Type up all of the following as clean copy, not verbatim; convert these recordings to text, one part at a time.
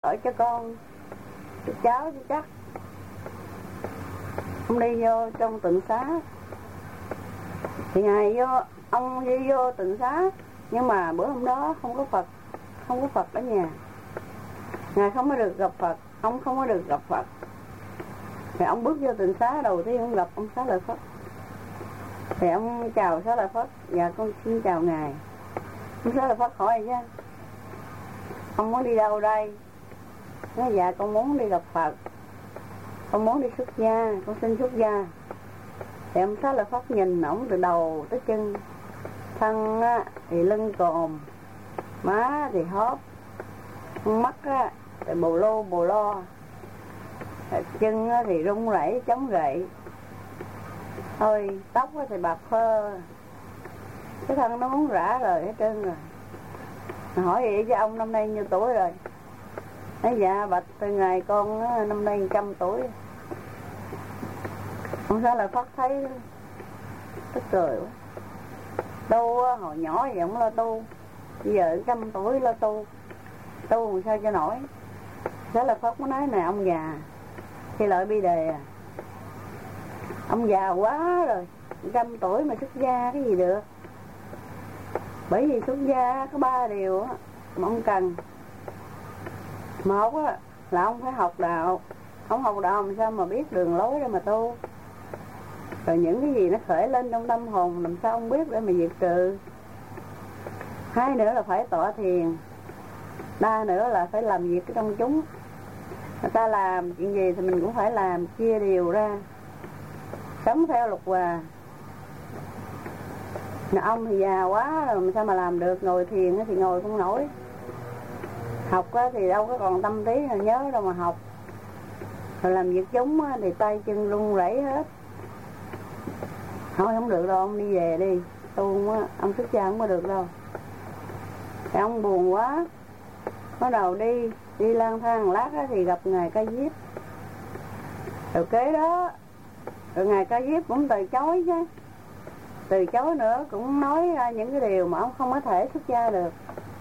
khỏi cho con cho cháu cho chắc. Ông đi vô trong tịnh xá thì ngài ông đi vô tịnh xá, nhưng mà bữa hôm đó không có Phật ở nhà, ngài không có được gặp Phật, ông không có được gặp Phật. Thì ông bước vô tịnh xá đầu tiên ông gặp ông Xá Lợi Phất. Thì ông chào Xá Lợi Phất: dạ con xin chào ngài. Ông Xá Lợi Phất hỏi chứ: ông muốn đi đâu đây? Nói: dạ con muốn đi gặp Phật, con muốn đi xuất gia, con xin xuất gia. Thì ông Xá Lợi Phất nhìn ổng từ đầu tới chân, thân á, thì lưng còm, má thì hóp, mắt á, thì bồ lo, chân á, thì rung rẩy chống gậy, thôi tóc á, thì bạc phơ, cái thân nó muốn rã rồi hết trơn rồi. Hỏi vậy chứ ông năm nay nhiêu tuổi rồi? Nói: dạ bạch từ ngày con á, năm nay 100 tuổi. Ông Xá Lợi Phất thấy tức cười quá. Tu á, hồi nhỏ vậy ông lo tu, bây giờ 100 tuổi lo tu làm sao cho nổi. Xá Lợi Phất mới nói: nè ông già, thì lợi bi đề à, ông già quá rồi, 100 tuổi mà xuất gia cái gì được. Bởi vì xuất gia có 3 điều á mà ông cần. Một á là ông phải học đạo, không học đạo làm sao mà biết đường lối để mà tu. Rồi những cái gì nó khởi lên trong tâm hồn làm sao ông biết để mà diệt trừ. 2 nữa là phải tọa thiền. 3 nữa là phải làm việc ở trong chúng. Người ta làm chuyện gì thì mình cũng phải làm, chia điều ra, sống theo luật hòa. Mà ông thì già quá rồi mà sao mà làm được, ngồi thiền thì ngồi không nổi. Học thì đâu có còn tâm trí là nhớ đâu mà học. Rồi làm việc chúng thì tay chân run rẩy hết. Thôi không được đâu, ông đi về đi, tu ông xuất gia không có được đâu. Thì ông buồn quá, bắt đầu đi lang thang lát thì gặp ngài Ca Diếp. Rồi kế đó, rồi ngài Ca Diếp cũng từ chối chứ, từ chối nữa, cũng nói ra những cái điều mà ông không có thể xuất gia được.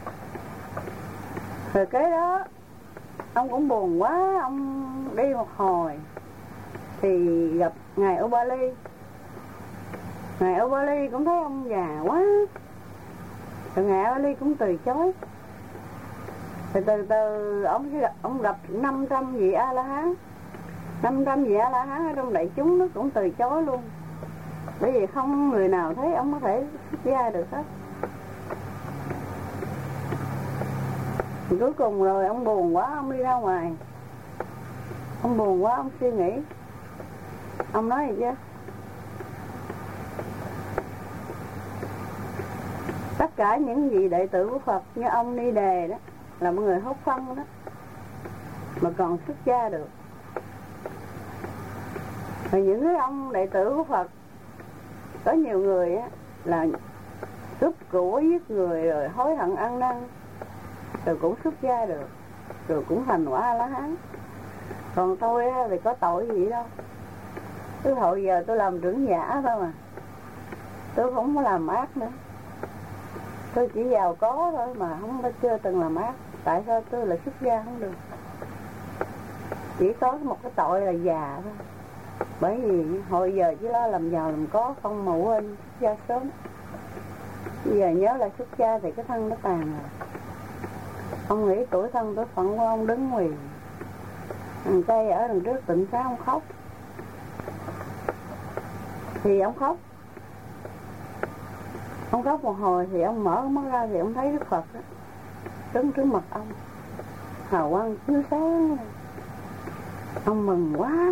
Rồi kế đó ông cũng buồn quá, ông đi một hồi thì gặp ngài Ubali. Ngài Ubali cũng thấy ông già quá, rồi ngài Ubali cũng từ chối. Rồi từ từ ông gặp 500 vị A La Hán. 500 vị A La Hán ở trong đại chúng nó cũng từ chối luôn, bởi vì không người nào thấy ông có thể xuất gia được hết. Thì cuối cùng rồi ông buồn quá, ông đi ra ngoài. Ông buồn quá, ông suy nghĩ. Ông nói gì chứ: tất cả những vị đệ tử của Phật như ông Ni Đề đó là một người hốt phân đó, mà còn xuất gia được. Rồi những cái ông đệ tử của Phật, có nhiều người á là cướp của, giết người, rồi hối hận ăn năn, rồi cũng xuất gia được, rồi cũng thành quả A La Hán. Còn tôi á, thì có tội gì đâu. Từ hồi giờ tôi làm trưởng giả thôi mà, tôi không có làm ác nữa. Tôi chỉ giàu có thôi mà không có, chưa từng làm ác. Tại sao tôi lại xuất gia không được? Chỉ có một cái tội là già thôi. Bởi vì hồi giờ chỉ lo làm giàu làm có không mà quên xuất gia sớm. Bây giờ nhớ là xuất gia thì cái thân nó tàn rồi. Ông nghĩ tuổi thân tuổi phận của ông đứng quỳ thằng cây ở đằng trước tịnh xá, ông khóc. Thì ông khóc một hồi thì ông mở mắt ra thì ông thấy Đức Phật đó, đứng trước mặt ông, hào quang chiếu sáng. Ông mừng quá,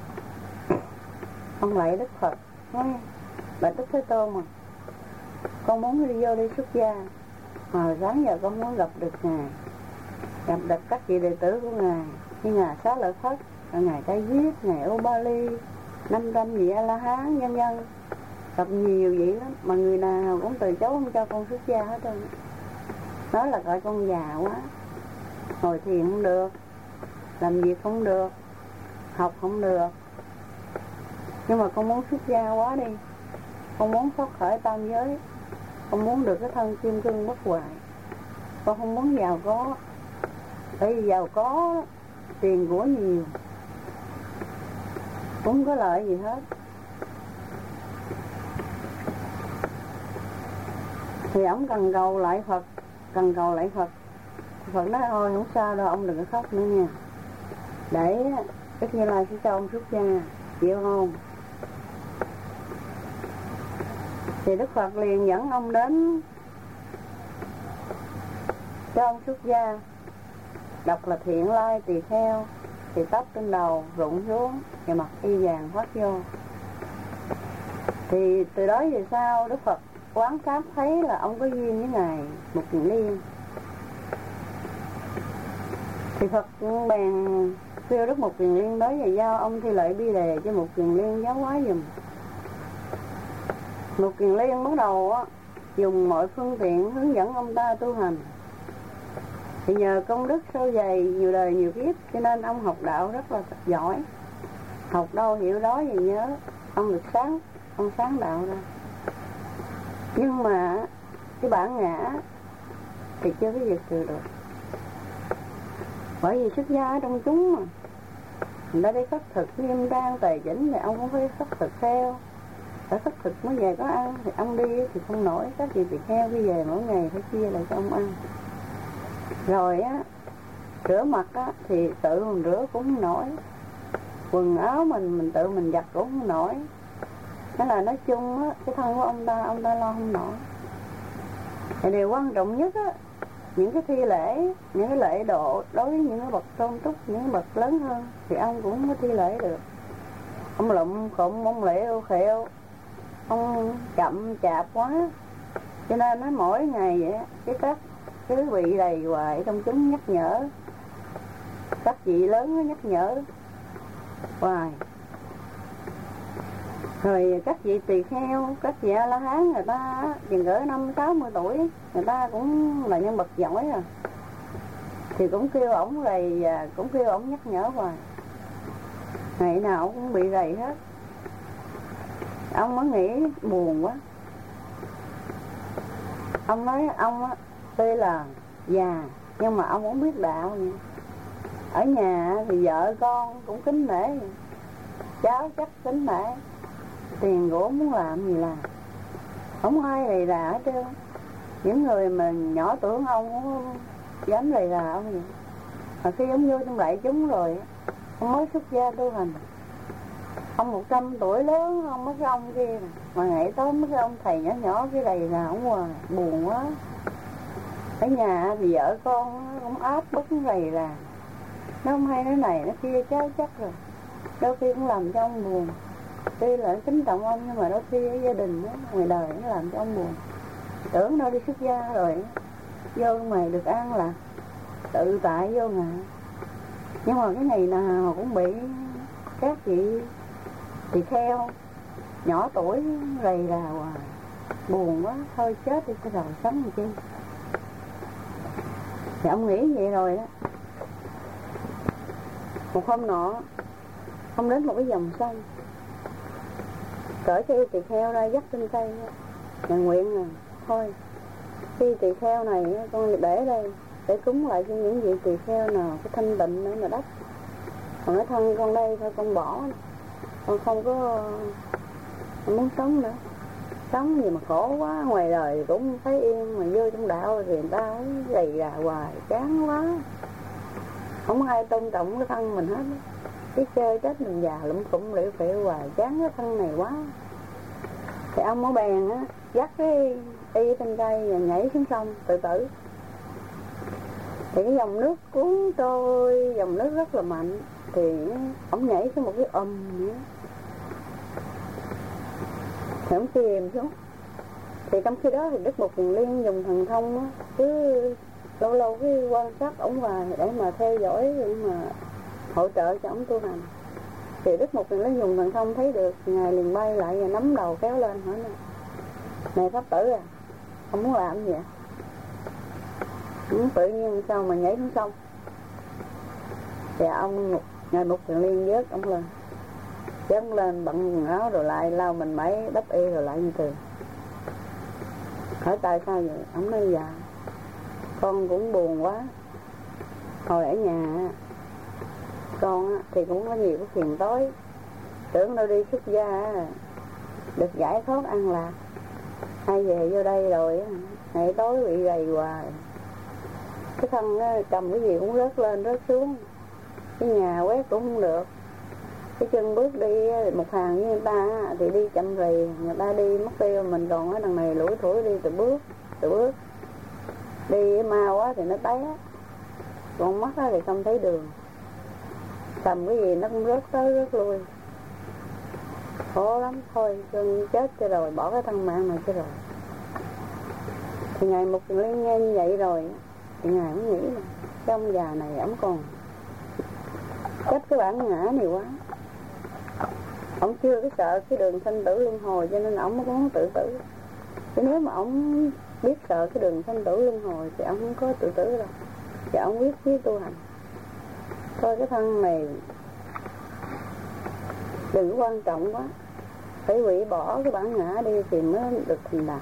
ông lạy Đức Phật nói: bạch Đức Thế Tôn mà, con muốn đi vô đi xuất gia, mà sáng giờ con muốn gặp được ngài, gặp được các vị đệ tử của ngài như ngài Xá Lợi Phất, ngài Ca Diếp, ngài Ubali, 500 vị A La Hán, nhân dân, gặp nhiều vị lắm mà người nào cũng từ chối không cho con xuất gia hết trơn. Nói là gọi con già quá, ngồi thiền không được, làm việc không được, học không được, nhưng mà con muốn xuất gia quá đi, con muốn thoát khỏi tam giới, con muốn được cái thân kim cương bất hoại, con không muốn giàu có, Tại vì giàu có, tiền của nhiều, không có lợi gì hết. Thì ông cần cầu lại Phật, cần cầu lại Phật. Phật nói thôi không sao đâu, ông đừng có khóc nữa nha, để Đức Như Lai sẽ cho ông xuất gia, chịu không? Thì Đức Phật liền dẫn ông đến cho ông xuất gia. Đọc là Thiện Lai Tỳ Kheo, thì tóc trên đầu rụng xuống và mặc y vàng khoác vô. Thì từ đó về sau Đức Phật quán sát thấy là ông có duyên với Ngài Mục Kiền Liên. Thì Phật bèn kêu Đức Mục Kiền Liên tới và giao ông thi lễ bi đề cho Mục Kiền Liên giáo hóa giùm. Mục Kiền Liên bắt đầu dùng mọi phương tiện hướng dẫn ông ta tu hành. Thì nhờ công đức sâu dày nhiều đời nhiều kiếp, cho nên ông học đạo rất là giỏi. Học đâu hiểu đó và nhớ. Ông được ông sáng đạo ra. Nhưng mà cái bản ngã thì chưa có diệt trừ được. Bởi vì xuất gia ở trong chúng mà, người ta đi khất thực nghiêm trang tề chỉnh thì ông cũng phải khất thực theo. Phải khất thực mới về có ăn. Thì ông đi thì không nổi, các chị tỳ kheo đi về mỗi ngày phải chia lại cho ông ăn. Rồi á, rửa mặt á thì tự mình rửa cũng không nổi, quần áo mình tự mình giặt cũng không nổi. Thế là nói chung á, cái thân của ông ta lo không nổi. Thì điều quan trọng nhất á, những cái thi lễ, những cái lễ độ đối với những cái bậc tôn túc, những cái bậc lớn hơn thì ông cũng không có thi lễ được. Ông lụm khụm, ông lẹo khẹo, ông chậm chạp quá. Cho nên nó mỗi ngày vậy cái các cứ bị đầy hoài trong chúng nhắc nhở. Các vị lớn nó nhắc nhở hoài. Rồi các vị tỳ kheo, các vị A La Hán, người ta chừng cỡ 50-60 tuổi, người ta cũng là nhân vật giỏi rồi, thì cũng kêu ổng rầy và cũng kêu ổng nhắc nhở hoài. Ngày nào cũng bị rầy hết. Ông mới nghĩ buồn quá. Ông nói ông á, tuy là già nhưng mà ông cũng biết đạo vậy. Ở nhà thì vợ con cũng kính nể, cháu chắc kính nể, tiền của muốn làm gì làm, không ai rầy rà hết trơn. Những người mà nhỏ tuổi ông cũng dám rầy rà ông vậy. Mà khi ông vô trong đại chúng rồi, ông mới xuất gia tu hành, ông 100 tuổi lớn, ông mấy cái ông kia mà ngày tối mấy cái ông thầy nhỏ nhỏ cái rầy rà ông hoài, buồn quá. Ở nhà thì vợ con cũng áp bức rầy rà, nó không hay, nó này nó kia, cháu chắc rồi, đôi khi cũng làm cho ông buồn. Tuy là kính trọng ông nhưng mà đôi khi ở gia đình đó, ngoài đời nó làm cho ông buồn. Tưởng đâu đi xuất gia rồi vô mày được an là tự tại vô ngại. Nhưng mà cái ngày nào cũng bị các vị tỳ kheo nhỏ tuổi rầy rà hoài, buồn quá, thôi chết đi cho rồi sống làm chi. Thì ông nghĩ vậy rồi đó. Một hôm nọ ông đến một cái dòng sông, cởi cái tỳ kheo ra dắt trên cây, nhà nguyện là thôi cái tỳ kheo này con để đây để cúng lại cho những vị tỳ kheo nào cái thanh tịnh nữa mà đắp. Còn cái thân con đây thôi con bỏ, con không có muốn sống nữa. Sống gì mà khổ quá, ngoài đời cũng thấy yên, mà vô trong đạo thì người ta gầy gà hoài, chán quá. Không ai tôn trọng cái thân mình hết. Cái chơi chết mình già lụm cụm liệu phịu hoài, chán cái thân này quá. Thì ông ở bèn á, dắt cái y trên cây và nhảy xuống sông tự tử. Thì cái dòng nước cuốn trôi, dòng nước rất là mạnh. Thì ông nhảy xuống một cái vậy. Thì ông chìm xuống. Thì trong khi đó thì Đức Mục Kiền Liên dùng thần thông á, cứ lâu lâu cái quan sát ổng hoài để mà theo dõi, để mà hỗ trợ cho ổng tu hành. Thì Đức Mục Kiền Liên dùng thần thông thấy được, Ngài liền bay lại và nắm đầu kéo lên hỏi nè: "Này Pháp tử à, ông muốn làm gì vậy?" Tự nhiên sao mà nhảy xuống sông. Thì Ngài Mục Kiền Liên vớt ông lên, dấn lên bận quần áo rồi lại lau mình máy đắp y rồi lại như thường. Hỏi tại sao vậy? Ông nói: "Dạ con cũng buồn quá, Hồi ở nhà con thì cũng có nhiều cái phiền tối, tưởng đâu đi xuất gia được giải thoát an lạc, hay về vô đây rồi ngày tối bị gầy hoài, cái thân cầm cái gì cũng rớt lên rớt xuống, cái nhà quét cũng không được, cái chân bước đi một hàng với người ta thì đi chậm rì, người ta đi mất tiêu, mình còn ở đằng này lủi thủi đi từ bước đi mau quá thì nó té, còn mắt thì không thấy đường, cầm cái gì nó cũng rớt tới rớt lui, khổ lắm. Thôi chân chết cho rồi, bỏ cái thân mạng này cho rồi. Thì ngày Mục Kiền Liên nghe như vậy rồi thì ngài mới nghĩ là cái ông già này ổng còn trách cái bản ngã nhiều quá, ổng chưa có sợ cái đường sanh tử luân hồi, cho nên ổng mới muốn tự tử. Chứ nếu mà ổng biết sợ cái đường sanh tử luân hồi thì ổng không có tự tử đâu, thì ổng biết chí tu hành. Thôi cái thân này đừng quan trọng quá, phải hủy bỏ cái bản ngã đi thì mới được thành đạo.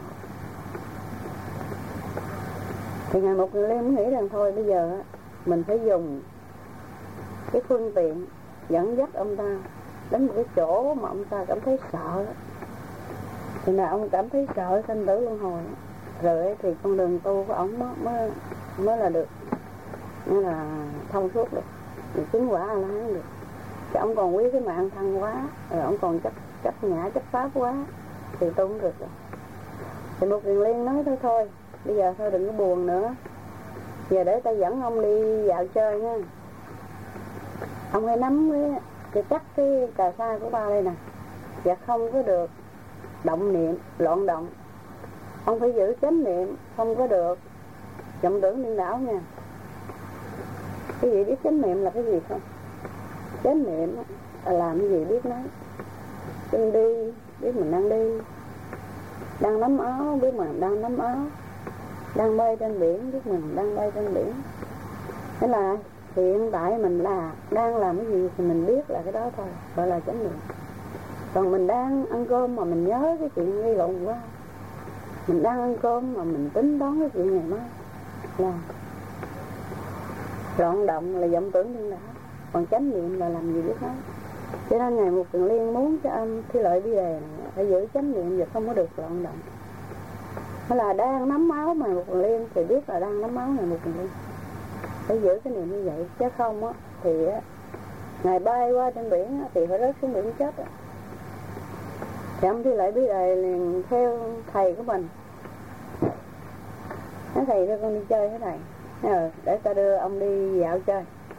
Thì ngài Mục Kiền Liên mới nghĩ rằng thôi bây giờ mình phải dùng cái phương tiện dẫn dắt ông ta đến một cái chỗ mà ông ta cảm thấy sợ, thì là ông cảm thấy sợ sanh tử luân hồi rồi thì con đường tu của ông mới là được, mới là thông suốt được, mình chứng quả A-la-hán được. Chứ ông còn quý cái mạng thân quá, rồi ông còn chấp ngã chấp pháp quá thì tu không được rồi. Thì Mục Kiền Liên nói thôi bây giờ thôi đừng có buồn nữa, giờ để ta dẫn ông đi dạo chơi nha. Ông hãy nắm cái chắc cái cà sa của ba đây nè, và không có được động niệm loạn động, ông phải giữ chánh niệm, không có được vọng tưởng điên đảo nha. Cái gì biết chánh niệm là cái gì không? Chánh niệm là làm cái gì biết nói. Chân đi biết mình đang đi, đang nắm áo biết mình đang nắm áo, đang bay trên biển biết mình đang bay trên biển. Thế là hiện tại mình đang làm cái gì thì mình biết là cái đó thôi, gọi là chánh niệm. Còn mình đang ăn cơm mà mình nhớ cái chuyện gây lộn quá, mình đang ăn cơm mà mình tính toán cái chuyện này mới là loạn động, là vọng tưởng điên đảo. Còn chánh niệm là làm gì biết nói. Cho nên ngài Mục Kiền Liên muốn cho ông Thi Lợi Bi Đề này phải giữ chánh niệm và không có được loạn động. Nó là đang nắm áo mà Mục Kiền Liên thì biết là đang nắm áo ngài Mục Kiền Liên, phải giữ cái niệm như vậy, chứ không á thì ngài bay qua trên biển thì phải rớt xuống biển chết. Thì ông Thi Lợi Bi Đề liền theo thầy của mình, nói thầy đưa con đi chơi thế này, để ta đưa ông đi dạo chơi,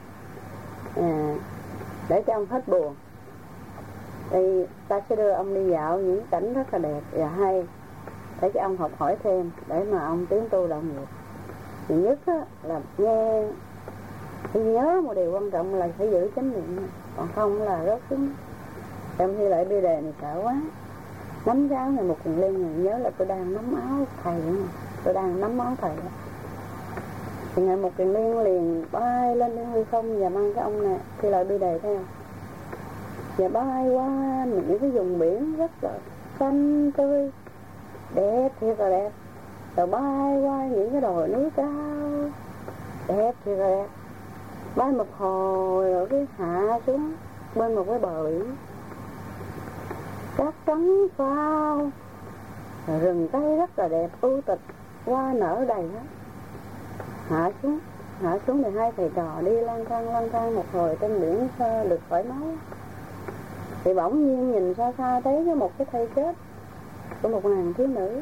để cho ông hết buồn. Thì ta sẽ đưa ông đi dạo những cảnh rất là đẹp và hay, để cho ông học hỏi thêm, để mà ông tiến tu đạo nghiệp. Thì nhất là nghe, thì nhớ một điều quan trọng là phải giữ chánh niệm, còn không là rớt xuống. Trong Thi Lợi Bi Đề này sợ quá, nắm cái áo này Mục Kiền Liên này, nhớ là tôi đang nắm áo thầy nữa, tôi đang nắm áo thầy đó. Thì ngài Mục Kiền Liên liền bay lên hư không và mang cái ông này Thi Lợi Bi Đề theo, và bay qua những cái vùng biển rất là xanh tươi đẹp, thiệt là đẹp, rồi bay qua những cái đồi núi cao đẹp thiệt là đẹp, bay một hồi rồi cái hạ xuống bên một cái bờ biển cát trắng phao, rừng cây rất là đẹp ưu tịch, hoa nở đầy hết. Hạ xuống thì hai thầy trò đi lang thang một hồi trên biển được khỏi máu. Thì bỗng nhiên nhìn xa xa thấy có một cái thây chết của một nàng thiếu nữ.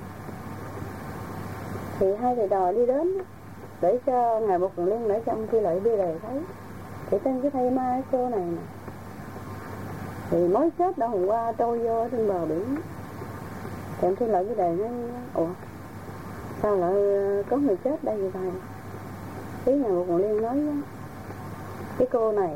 Thì hai thầy trò đi đến để cho ngài Mục Kiền Liên, để cho ông Thi Lợi Bi Đề thấy. Thì trên cái thây ma cô này nè, thì mới chết đã hôm qua trôi vô trên bờ biển. Thì ông Thi Lợi Bi Đề nói: ủa sao lại có người chết đây vậy thầy? Tí ngài Mục Kiền Liên nói: cái cô này,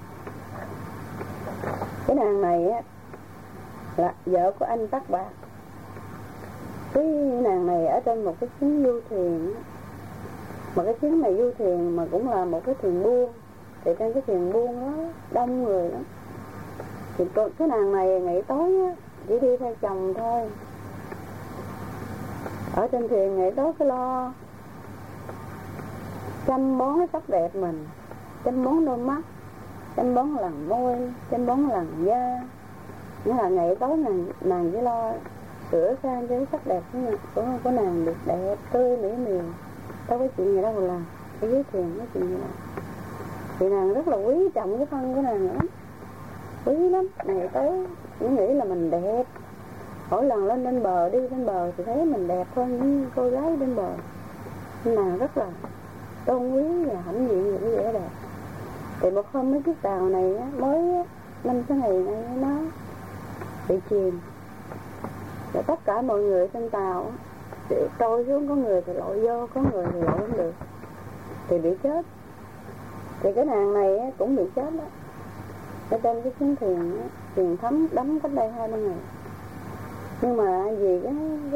cái nàng này là vợ của anh Tắc Bạc. Cái nàng này ở trên một cái chuyến du thuyền, mà cái chuyến này du thuyền mà cũng là một cái thuyền buôn. Thì trên cái thuyền buôn đó đông người lắm. Thì cái nàng này ngày tối chỉ đi theo chồng thôi, ở trên thuyền ngày tối cứ lo chăm bón cái sắc đẹp mình, chăm bón đôi mắt, chăm bón làn môi, chăm bón làn da. Nghĩa là ngày tối nàng chỉ lo sửa sang cho cái sắc đẹp của nàng được đẹp, tươi, mỹ miều. Đâu có chuyện gì đâu mà làm, cái dưới thuyền có chuyện gì đâu. Thì nàng rất là quý trọng cái thân của nàng lắm, quý lắm. Ngày tối chỉ nghĩ là mình đẹp. Mỗi lần lên bờ, đi lên bờ thì thấy mình đẹp hơn những cô gái lên bờ. Nàng rất là tôn quý và hãnh diện về cái vẻ đẹp. Thì một hôm mấy chiếc tàu này mới 5-6 ngày nay nó bị chìm. Và tất cả mọi người trên tàu thì trôi xuống, có người thì lội vô, có người thì lội không được, thì bị chết. Thì cái nàng này cũng bị chết đó. Ở trên cái chuyến thuyền thấm đắm cách đây 2-3 ngày. Nhưng mà vì cái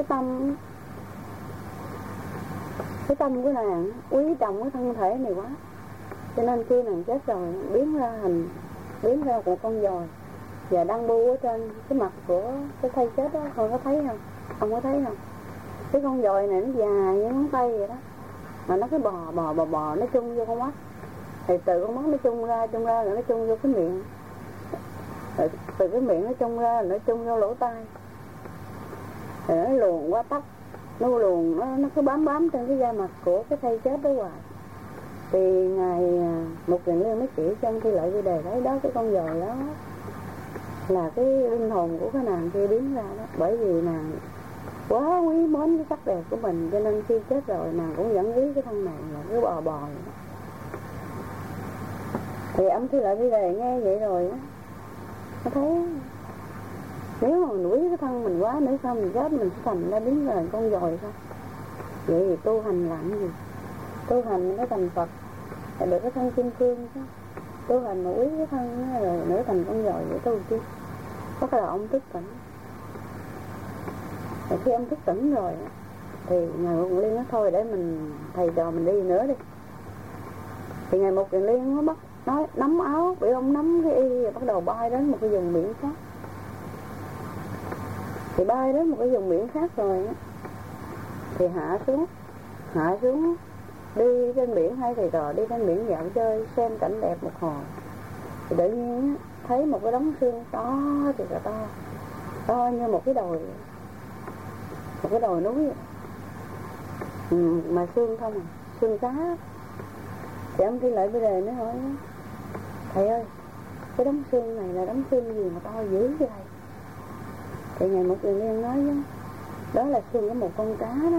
tâm của nàng quý trọng cái thân thể này quá, cho nên khi nàng chết rồi biến ra một con dòi và đang bu ở trên cái mặt của cái thây chết đó. Con có thấy không? Ông có thấy không? Cái con dòi này nó dài như ngón tay vậy đó, mà nó cứ bò nó chung vô con mắt. Thì từ con mắt nó chung ra rồi nó chung vô cái miệng, rồi từ cái miệng nó chung ra rồi nó chung vô lỗ tai, rồi nó luồn qua tóc, nó cứ bám trên cái da mặt của cái thây chết đó hoài. Thì ngài Mục Kiền Liên mới chỉ trong Thi Lợi Vi Đề thấy đó, cái con dòi đó là cái linh hồn của cái nàng kia biến ra đó. Bởi vì nàng quá quý mến cái sắc đẹp của mình, cho nên khi chết rồi nàng cũng vẫn quý cái thân này, là cứ bò vậy đó. Thì ông Thi Lợi Vi Đề nghe vậy rồi á, nó thấy nếu mà mình quý cái thân mình quá, nữa sao mình chết mình sẽ thành ra biến ra con dòi sao? Vậy thì tu hành làm cái gì? Tu hành nó thành Phật, được cái thân kim cương chứ. Tu hành mà quý cái thân rồi nữa thành con dòi vậy tu chứ. Có cái là ông thức tỉnh. Rồi khi ông thức tỉnh rồi thì ngài Mục Kiền Liên nói thôi để mình thầy trò mình đi nữa đi. Thì ngài Mục Kiền Liên nó bắt nói nắm áo, bị ông nắm cái y rồi bắt đầu bay đến một cái vùng biển khác. Thì bay đến một cái vùng biển khác rồi thì hạ xuống đi trên biển. Hai thầy trò đi trên biển dạo chơi xem cảnh đẹp một hồi. Thì tự nhiên thấy một cái đống xương to thì là to như một cái đồi núi. Mà xương không xương cá. Thì ông Thi Lợi Vi Đề mới hỏi thầy ơi, cái đống xương này là đống xương gì mà to dữ vậy thầy? Thì ngài Mục Kiền Liên nói đó là xương của một con cá đó.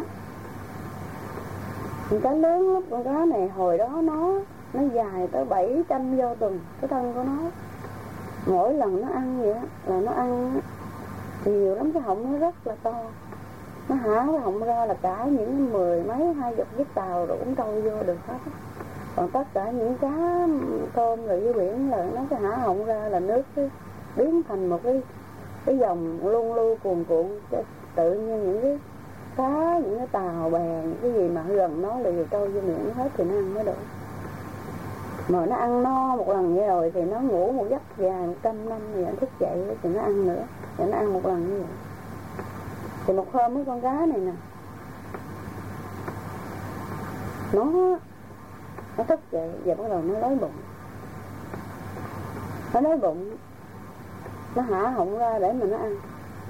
Con cá lớn lắm. Con cá này hồi đó nó dài tới 700 vô tuần, cái thân của nó. Mỗi lần nó ăn vậy đó, là nó ăn nhiều lắm, cái họng nó rất là to. Nó há cái họng ra là cả những 10 mấy 20 chiếc tàu rồi cũng trôi vô được hết. Còn tất cả những cá tôm rồi dưới biển là nó cái há họng ra là nước biến thành một cái dòng luân lưu cuồn cuộn. Tự nhiên những cái cá, những cái tàu bè, những cái gì mà gần nó là trôi vô miệng hết thì nó ăn mới được. Mà nó ăn no một lần như rồi thì nó ngủ một giấc dài 100 năm thì nó thức dậy thì nó ăn nữa, thì nó ăn một lần như vậy. Thì một hôm cái con cá này nè, nó thức dậy và bắt đầu nó đói bụng. Nó há họng ra để mà nó ăn.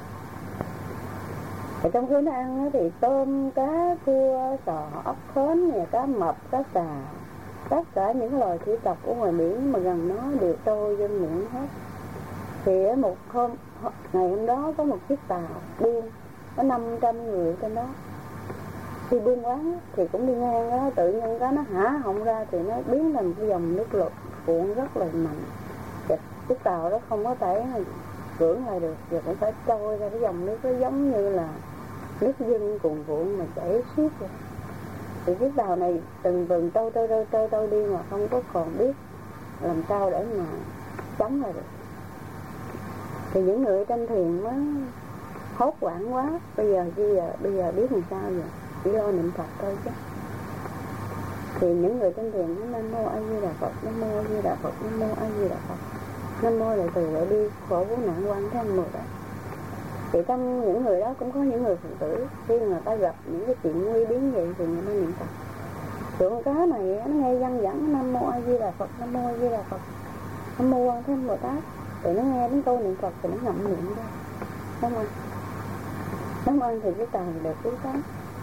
Thì trong khi nó ăn thì tôm, cá, cua, sò, ốc khến, cá mập, cá sà, tất cả những loài thủy tộc của ngoài biển mà gần nó đều trôi vô miệng hết. Thì một hôm, ngày hôm đó có một chiếc tàu buôn, có 500 người trên đó. Khi buôn quán thì cũng đi ngang đó, tự nhiên cá nó há họng ra thì nó biến thành cái dòng nước lụt cuộn rất là mạnh. Chiếc tàu đó không có thể cưỡng lại được, và cũng phải trôi ra cái dòng nước đó, giống như là nước dâng cuồn cuộn mà chảy xiết vậy. Thì chiếc tàu này từng trôi đi mà không có còn biết làm sao để mà chống lại được. Thì những người trên thuyền mới hốt hoảng quá, bây giờ biết làm sao vậy, chỉ lo niệm Phật thôi chứ. Thì những người trên thuyền nó Nam Mô A Di Đà Phật, Nam Mô A Di Đà Phật, Nam Mô A Di Đà Phật, Nam Mô Đại Từ Đại Bi khổ vô nạn quan thế âm Bồ Tát. Thì trong những người đó cũng có những người phụ tử, khi người ta gặp những cái chuyện nguy biến vậy thì người ta niệm Phật. Rồi con cá này nó nghe văng vẳng Nam Mô A Di Đà Phật, Nam Mô A Di Đà Phật, Nam Mô Quan Thế Âm Bồ Tát. Thì nó nghe đến câu niệm Phật thì nó ngậm miệng ra, đúng không? Nó ăn thì cái tàn được cứu tán.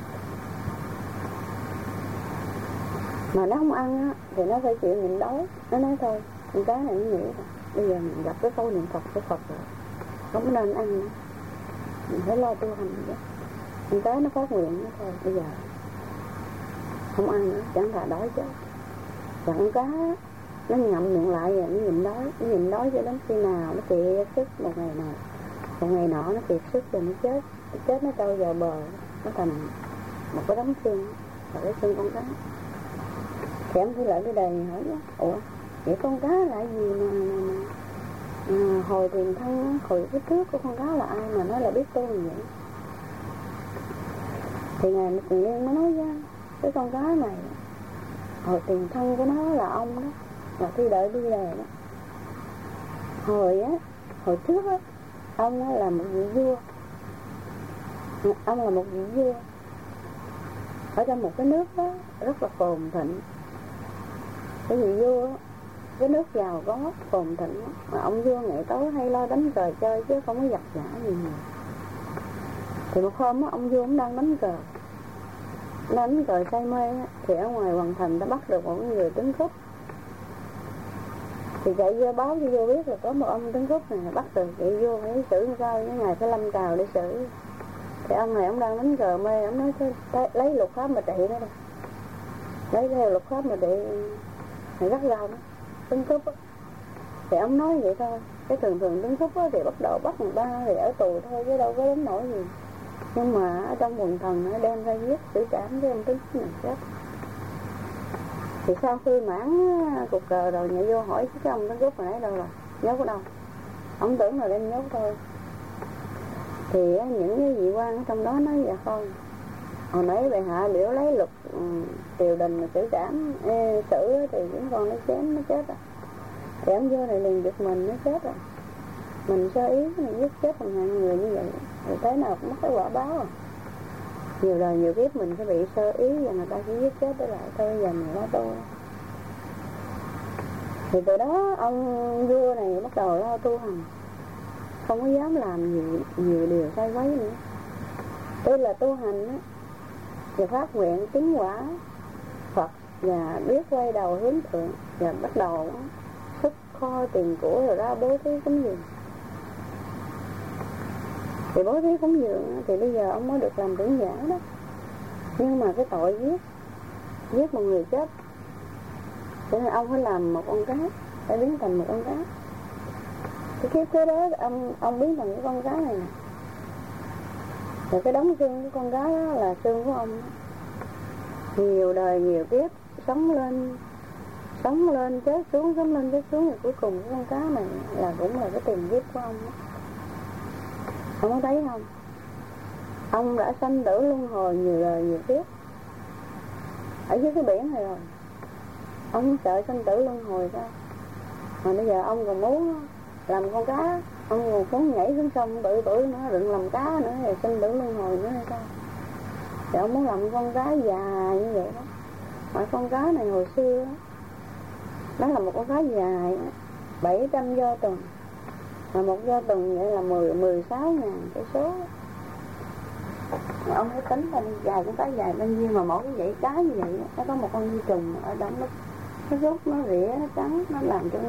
Mà nó không ăn á thì nó phải chịu nhịn đói. Nó nói thôi, con cá này nó nghĩ là bây giờ mình gặp cái câu niệm Phật của Phật rồi, không nên ăn nữa, mình phải lo tu hành vậy. Con cá nó phát nguyện nó thôi, bây giờ không ăn nữa, chẳng thà đói chết. Và con cá nó ngậm miệng lại rồi nó nhịn đói cho đến khi nào nó kiệt sức một ngày nọ nó kiệt sức rồi nó chết nó trôi vào bờ, nó thành một cái đống xương, là cái xương con cá. Thì em cứ lại cái đề hỏi đó, ủa vậy con cá là gì mà hồi tiền thân, hồi cái trước của con cá là ai mà nó lại biết tôi như vậy? Thì ngài tự nhiên mới nói ra cái con cá này hồi tiền thân của nó là ông đó, là khi đợi đi về đó. Hồi trước á, ông á là một vị vua, ông là một vị vua ở trong một cái nước đó rất là phồn thịnh. Cái vị vua á, cái nước giàu có phồn thịnh đó. Mà ông vua ngày tối hay lo đánh cờ chơi chứ không có giặt giã gì nhiều. Thì một hôm á, ông vua cũng đang đánh cờ say mê á, thì ở ngoài hoàng thành đã bắt được một người tướng cướp. Thì chạy vô báo cho vua biết là có một ông tướng cướp này bắt được. Chạy vua phải xử sao, cái ngài phải lâm cào để xử. Thì ông này ông đang đánh cờ mê, ông nói lấy luật pháp mà trị đó đây, lấy theo luật pháp mà trị này rất gao đó, tướng cướp á. Thì ông nói vậy thôi. Cái thường tướng cướp á thì bắt đầu bắt người ta thì ở tù thôi chứ đâu có đến nỗi gì. Nhưng mà ở trong quần thần nó đem ra giết xử trảm với ông tướng cướp này chết. Thì sau khi mãn cuộc cờ rồi nhà vua hỏi cái ông tướng cướp này đâu rồi, nhốt ở đâu? Ông tưởng là đem nhốt thôi. Thì những cái vị quan ở trong đó nói dạ không, hồi nãy bệ hạ biểu lấy luật triều đình mà xử trảm xử thì những con nó chém nó chết rồi. Thì ông vua này liền giật mình nó chết rồi. Mình sơ ý mình giết chết hàng ngàn người như vậy thì thế nào cũng mất cái quả báo à. Nhiều đời nhiều kiếp mình sẽ bị sơ ý và người ta chỉ giết chết đó lại thôi, giờ mình lo tu. Thì từ đó ông vua này bắt đầu lo tu hành, không có dám làm nhiều điều sai quấy nữa. Tức là tu hành á, và phát nguyện chứng quả Phật và biết quay đầu hướng thượng, và bắt đầu xuất kho tiền của rồi ra bố thí cúng dường. Thì bố thí cúng dường thì bây giờ ông mới được làm trưởng giả đó. Nhưng mà cái tội giết một người chết, cho nên ông phải làm một con cá, phải biến thành một con cá. Cái kiếp kế đó ông biến thành cái con cá này nè. Rồi cái đống xương của con cá đó là xương của ông đó. Nhiều đời nhiều kiếp sống lên chết xuống, sống lên chết xuống, rồi cuối cùng cái con cá này là cũng là cái tiền kiếp của ông đó. Ông có thấy không? Ông đã sanh tử luân hồi nhiều đời nhiều kiếp ở dưới cái biển này rồi. Ông sợ sanh tử luân hồi sao? Mà bây giờ ông còn muốn làm con cá, ông còn muốn nhảy xuống sông bự nữa, đừng làm cá nữa, rồi sanh tử luân hồi nữa hay sao? Thì ông muốn làm con cá dài như vậy đó. Mà con cá này hồi xưa đó là một con cá dài 700 do tuần, mà một do tuần vậy là 16.000 cây số. Mà ông phải tính là dài con cá dài bao nhiêu, mà mỗi cái dãy cá như vậy nó có một con vi trùng ở đống nó rút, nó rỉa, nó cắn, nó làm cho